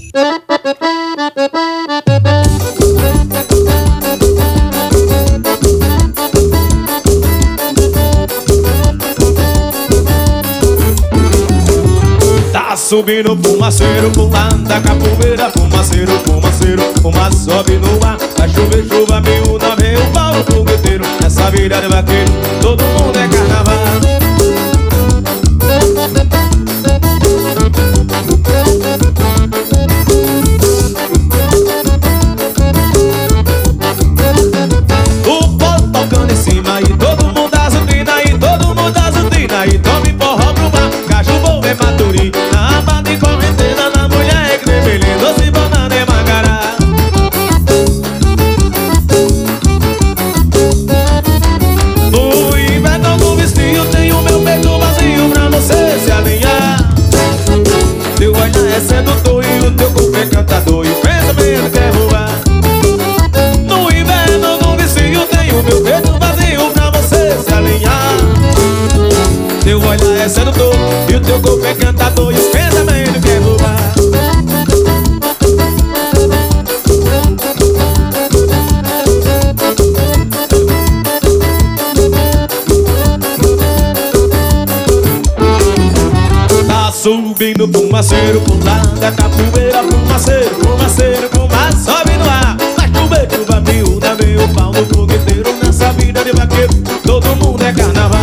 Tá subindo fumaceiro, pulando da capoeira. Fumaceiro, fumaceiro, fumaça sobe no ar. Vai chover, chuva, miúda, vem o pau no fogueteiro. Nessa vida de vaqueiro, todo mundo é carnaval. O polo tocando em cima e todo mundo azutina, e todo mundo azutina, e tome forró pro mar. Cachumbo é maturi, na aba de correnteza, na mulher é cremelê, doce banana é macará. No inverno no vestido tem o meu peito vazio pra você se alinhar. Teu olhar é sedutor e o teu corpo é cantador, e pensa mesmo que é voar. No inverno no vestido tem o meu peito vazio pra você se alinhar. Teu olhar é sedutor e o teu corpo é cantador, e o pensamento quer roubar. Tá subindo fumaceiro, pulando da capoeira. Fumaceiro, fumaceiro, fumaça sobe no ar. Vai chover, chuva, miúda, vem o pau no fogueteiro. Nessa vida de vaqueiro, todo mundo é carnaval.